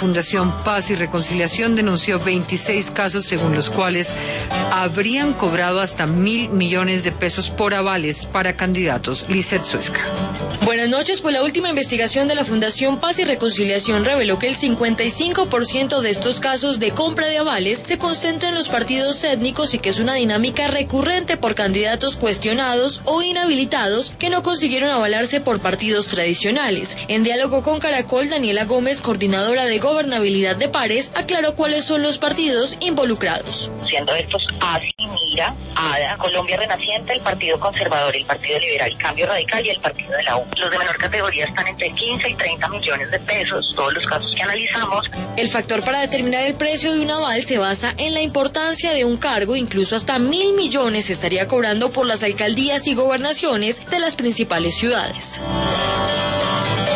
Fundación Paz y Reconciliación denunció 26 casos según los cuales habrían cobrado hasta 1.000 millones de pesos por avales para candidatos. Lizeth Suezca. Buenas noches. Pues la última investigación de la Fundación Paz y Reconciliación reveló que el 55% de estos casos de compra de avales se concentra en los partidos étnicos y que es una dinámica recurrente por candidatos cuestionados o inhabilitados que no consiguieron avalarse por partidos tradicionales. En diálogo con Caracol, Daniela Gómez, coordinadora de gobernabilidad de Pares, aclaró cuáles son los partidos involucrados. Siendo estos ASI, MIRA, ADA, Colombia Renaciente, el Partido Conservador, el Partido Liberal, Cambio Radical y el Partido de la U. Los de menor categoría están entre 15 y 30 millones de pesos, todos los casos que analizamos. El factor para determinar el precio de un aval se basa en la importancia de un cargo, incluso hasta 1.000 millones se estaría cobrando por las alcaldías y gobernaciones de las principales ciudades.